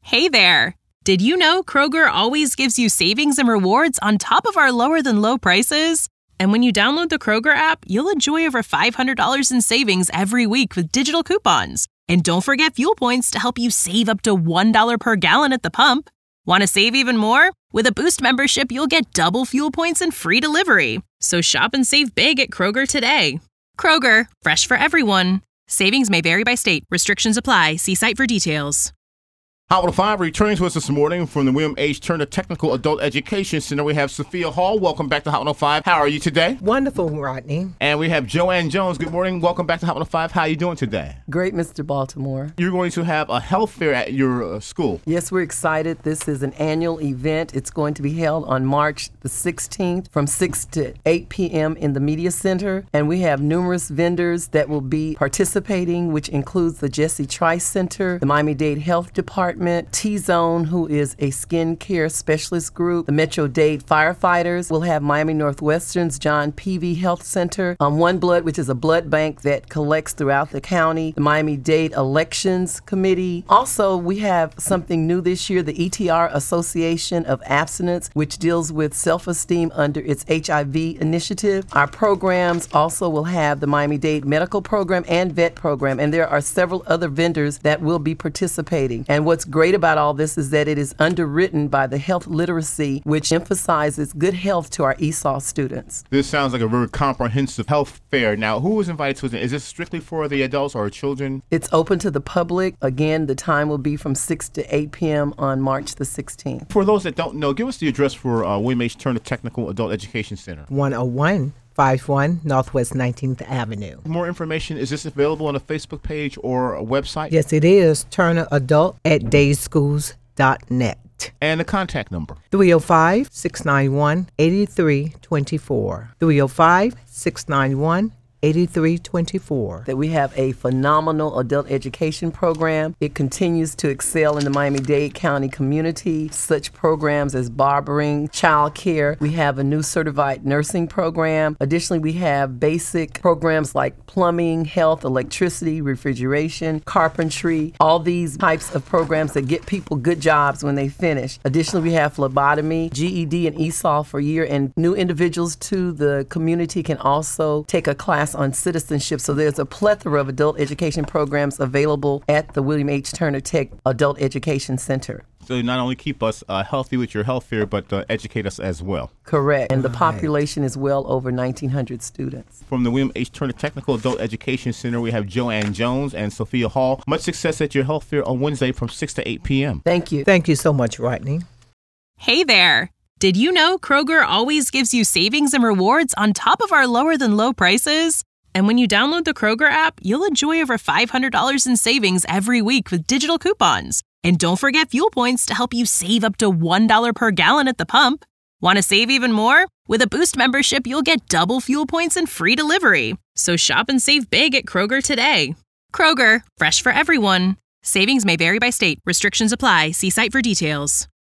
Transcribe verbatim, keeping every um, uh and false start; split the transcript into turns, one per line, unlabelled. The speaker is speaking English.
Hey there! Did you know Kroger always gives you savings and rewards on top of our lower-than-low prices? And when you download the Kroger app, you'll enjoy over five hundred dollars in savings every week with digital coupons. And don't forget fuel points to help you save up to one dollar per gallon at the pump. Want to save even more? With a Boost membership, you'll get double fuel points and free delivery. So shop and save big at Kroger today. Kroger, fresh for everyone. Savings may vary by state. Restrictions apply. See site for details.
Hot one oh five returning to us this morning from the William H. Turner Technical Adult Education Center. We have Sophia Hall. Welcome back to Hot one oh five. How are you today?
Wonderful, Rodney.
And we have Joanne Jones. Good morning. Welcome back to Hot one oh five. How are you doing today?
Great, Mister Baltimore.
You're going to have a health fair at your uh, school.
Yes, we're excited. This is an annual event. It's going to be held on March the sixteenth from six to eight p.m. in the Media Center. And we have numerous vendors that will be participating, which includes the Jesse Trice Center, the Miami-Dade Health Department, T-Zone, who is a skincare specialist group, the Metro-Dade firefighters. We'll have Miami Northwestern's John Peavy Health Center, um, One Blood, which is a blood bank that collects throughout the county, the Miami-Dade Elections Committee. Also, we have something new this year, the E T R Association of Abstinence, which deals with self-esteem under its H I V initiative. Our programs also will have the Miami-Dade Medical Program and Vet Program, and there are several other vendors that will be participating. And what's great about all this is that it is underwritten by the health literacy, which emphasizes good health to our E S O L students.
This sounds like a very comprehensive health fair. Now, who is invited to it? Is this strictly for the adults or children?
It's open to the public. Again, the time will be from six to eight p.m. on March the sixteenth.
For those that don't know, give us the address for uh, William H. Turner Technical Adult Education Center.
one oh one fifty-one Northwest nineteenth Avenue.
More information, is this available on a Facebook page or a website?
Yes, it is. Turner Adult at dayschools dot net.
And the contact number?
three oh five, six nine one, eight three two four. three oh five, six nine one, eighty-three twenty-four.
That we have a phenomenal adult education program. It continues to excel in the Miami-Dade County community. Such programs as barbering, child care. We have a new certified nursing program. Additionally, we have basic programs like plumbing, health, electricity, refrigeration, carpentry, all these types of programs that get people good jobs when they finish. Additionally, we have phlebotomy, G E D, and E S O L for a year, and new individuals to the community can also take a class on citizenship. So there's a plethora of adult education programs available at the William H. Turner Tech Adult Education Center.
So you not only keep us uh, healthy with your health fair, but uh, educate us as well.
Correct. And the
Right.
population is well over nineteen hundred students.
From the William H. Turner Technical Adult Education Center, we have Joanne Jones and Sophia Hall. Much success at your health fair on Wednesday from six to eight p.m.
Thank you.
Thank you so much, Rodney.
Hey there! Did you know Kroger always gives you savings and rewards on top of our lower-than-low prices? And when you download the Kroger app, you'll enjoy over five hundred dollars in savings every week with digital coupons. And don't forget fuel points to help you save up to one dollar per gallon at the pump. Want to save even more? With a Boost membership, you'll get double fuel points and free delivery. So shop and save big at Kroger today. Kroger, fresh for everyone. Savings may vary by state. Restrictions apply. See site for details.